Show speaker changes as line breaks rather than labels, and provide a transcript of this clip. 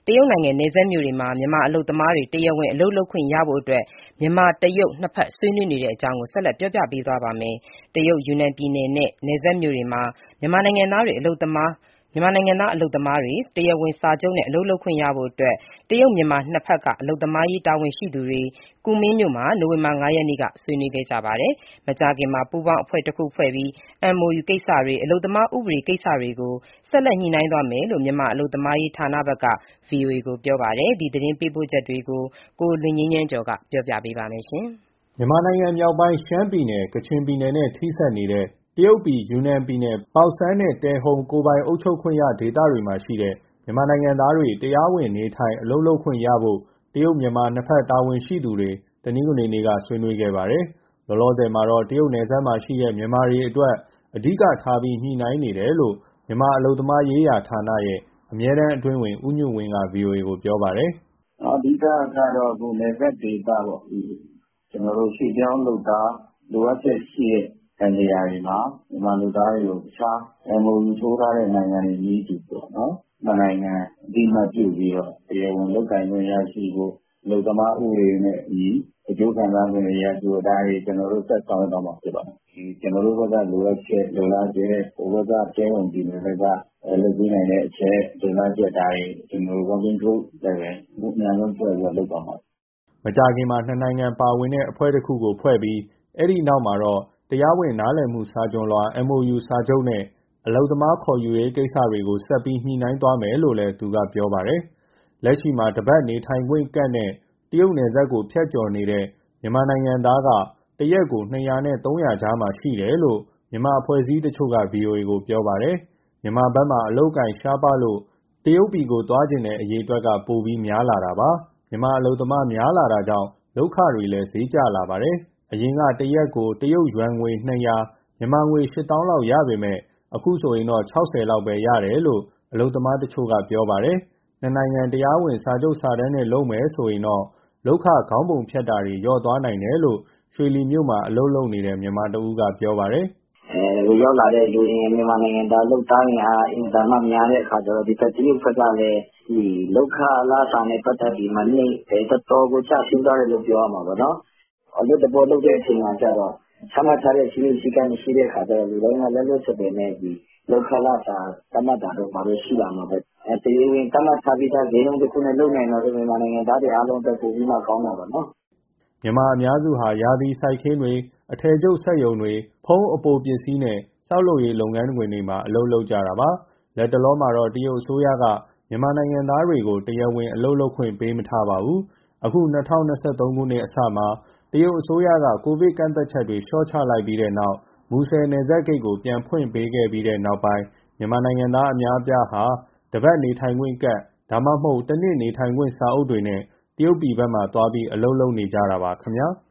တရုတ်နိုင်ငံနယ်စပ်မြို့တွေမှာမြန်မာအလုပ်သမားတွေတရားဝင်အလုပ်လုပ်ခွင့်ရဖို့အတွက်မြန်မာတရုတ်နှစ်ဖက်ဆွေးနွေးနေတဲ့အကြောင်းကိုဆက်လက်ပြောပြပေးသွားပါမယ်။ တရုတ်ယူနန်ပြည်နယ်နဲ့နယ်စပ်မြို့တွေမှာမြန်မာနိုင်ငံသားအလုပ်သမားတွေတရားဝင်စာချုပ်နဲ့အလုပ်လုပ်ခွင့်ရဖို့အတွက်တရုတ်မြန်မာနှစ်ဖက်ကအလုပ်သမားရေးတာဝန်ရှိသူတွေကူမင်းမြို့မှာနိုဝင်ဘာ ၅ ရက်နေ့ကဆွေးနွေးခဲ့ကြပါတယ်။ မကြာခင်မှာပူးပေါင်းအဖွဲ့တစ်ခုဖွဲ့ပြီး MoU ကိစ္စတွေအလုပ်သမားဥပဒေကိစ္စတွေကိုဆက်လက်ညှိနှိုင်းသွားမယ်လို့မြန်မာအလုပ်သမားရေးဌာနဘက်က VOA ကိုပြောပါတယ်။ ဒီသတင်းပေးပို့ချက်ကိုကိုလွင်ငြိမ်းချမ်းကျော်ကပြောပြပါမယ်။
မြန်မာနိုင်ငံမြောက်ပိုင်းရှမ်းပြည်နယ် ကချင်ပြည်နယ်နဲ့ထိစပ်နေတဲ့တရုတ်ပြည်ယူနန်ပြည်နယ်ပေါက်ဆန်းနဲ့တယ်ဟုန်ကိုယ်ပိုင်အုပ်ချုပ်ခွင့်ရဒေသတွေမှာရှိတဲ့မြန်မာနိုင်ငံသားတွေတရားဝင်နေထိုင်အလုပ်လုပ်ခွင့်ရဖို့တရုတ်မြန်မာနှစ်ဖက်တာဝန်ရှိသူတွေတနင်္ဂနွေနေ့ကဆွေးနွေးခဲ့ပါတယ်။ လောလောဆယ်မှာတော့တရုတ်နယ်စပ်မှာရှိတဲ့မြန်မာတွေအတွက်အဓိကထားပြီးညှိနှိုင်းနေတယ်လို့မြန်မာအလုပ်သမားရေးဌာနရဲ့အမြဲတမ်းအတွင်းဝန်ဦးညွန့်ဝင်းက VOA ကိုပြောပါတယ်
။ “အဓိကကတော့အခုနယ်စပ်ဒေသပေါ့ကျွန်တော်တို့ရွှေ့ပြောင်းလုပ်သားလိုအပ်ချက်ရှိတဲ့နေရာတွေမှာမြန်မာလုပ်သားတွေကိုတခြား MoU ထိုးထားတဲ့နိုင်ငံတွေနည်းတူပေါ့နော်နှစ်နိုင်ငံအသိအမှတ်ပြုပြီးတော့တရားဝင်လုပ်ကိုင်ခွင့်ရရှိဖို့အလုပ်သမားဥပဒေနဲ့အညီအကျိုးခံစားခွင့်တွေရရှိဖို့ဒါတွေကျွန်တော်တို့ဆက်ဆောင်ရွက်သွားမှာဖြစ်ပါတယ်။ကျွန်တော်တို့ဘက်ကလိုအပ်ချက်လိုလားချက်ဟိုဘက်ကတဲဝင်ပြည်နယ်ဘက်ကလုပ်ပေးနိုင်တဲ့အချက်လိုလားချက်ဒါတွေကျွန်တော်တို့ working group level အများဆုံးဖွဲ့ပြီးလုပ်သွားမှာ
။မကြာခင်မှာနှစ်နိုင်ငံပါဝင်တဲ့အဖွဲ့တစ်ခုကိုဖွဲ့ပြီးအဲဒီနောက်မှာတော့တရားဝင်နားလည်မှုစာချွန်လွှာ MoU စာချုပ်နဲ့အလုပ်သမားခေါ်ယူရေးကိစ္စတွေကိုဆက်ပြီးညှိနှိုင်းသွားမယ်လို့လည်းသူကပြောပါတယ်။လက်ရှိမှာတပတ်နေထိုင်ခွင့်ကဒ်နဲ့တရုတ်နယ်စပ်ကိုဖြတ်ကျော်နေတဲ့မြန်မာနိုင်ငံသားကတရက်ကို200နဲ့300ကြားမှာရှိတယ်လို့မြန်မာအဖွဲ့အစည်းတချို့က VOA ကိုပြောပါတယ်။ မြန်မာဘက်မှာအလုပ်အကိုင်ရှားပါးလို့တရုတ်ပြည်ကိုသွားချင်တဲ့အရေအတွက်ကပိုပြီးများလာတာပါ။ မြန်မာအလုပ်သမားများလာတာကြောင့်လုပ်ခတွေလည်းဈေးကျလာပါတယ်။ အရင်ကတရက်ကိုတရုတ်ယွမ်ငွေ200မြန်မာငွေ8000လောက်ရပေမဲ့အခုဆိုရင်တော့60လောက်ပဲရတယ်လို့အလုပ်သမားတချို့ကပြောပါတယ်။ နှစ်နိုင်ငံတရားဝင်စာချုပ်စာတမ်းနဲ့လုပ်မယ်ဆိုရင်တော့လုပ်ခခေါင်းပုံဖြတ်တာတွေလျော့သွားနိုင်တယ်လို့ရွှေလီမြို့မှာအလုပ်လုပ်နေတဲ့မြန်မာတဦးကပြောပါတယ်
။ရောက်လာတဲ့လူအင်မြန်မာနိုင်ငံသားလုပ်သားအင်အားအင်တာမများတဲ့အခါကျတော့ဒီတရုတ်ဘက်ကလည်းဒီလုပ်ခလစာနဲ့ပတ်သက်ပြီးမနေ့တော်တော်ကိုကျဆင်းသွားတယ်လို့ပြောရမှာပေါ့နော်။အလုပ်တဘောလုပ်တဲ့အချိန်မှာကျတော့ချမှတ်ထားတဲ့စည်းမျဉ်းစည်းကမ်းမရှိတဲ့အခါကျတော့လူတိုင်းကလက်လွတ်စပယ်နဲ့ဒီလုပ်ခလစာသတ်မှတ်တာတော့ဘာလို့ရှိလာမှာပဲတရားဝင်သတ်မှတ်ထားပြီးသားဈေးနှုန်းတစ်ခုနဲ့လုပ်နိုင်တော့မြန်မာနိုင်ငံသားတွေအားလုံးအတွက်ပိုပြီးမှကောင်းတာပေါ့နော်
။မြန်မာအများစုဟာရာသီစိုက်ခင်းတွေအထည်ချုပ်စက်ရုံတွေဖုန်းအပိုပစ္စည်းနဲ့ဆောက်လုပ်ရေးလုပ်ငန်းခွင်တွေမှာအလုပ်လုပ်ကြတာပါ။လက်တလောမှာတော့တရုတ်အစိုးရကမြန်မာနိုင်ငံသားတွေကိုတရားဝင်အလုပ်လုပ်ခွင့်ပေးမထားပါဘူး။အခု2023ခုနှစ်အစမှာတရုတ်အစိုးရကကိုဗစ်ကန့်သတ်ချက်တွေလျှော့ချလိုက်ပြီးတဲ့နောက်မူဆယ်နယ်စပ်ဂိတ်ကိုပြန်ဖွင့်ပေးခဲ့ပြီးတဲ့နောက်ပိုင်းမြန်မာနိုင်ငံသားအများအပြားဟာတပတ်နေထိုင်ခွင့်ကဒ်ဒါမှမဟုတ်တစ်နှစ်နေထိုင်ခွင့်စာအုပ်တွေနဲ့တရုတ်ပြည်ဘက်မှာသွားပြီးအလုပ်လုပ်နေကြတာပါခင်ဗျာ။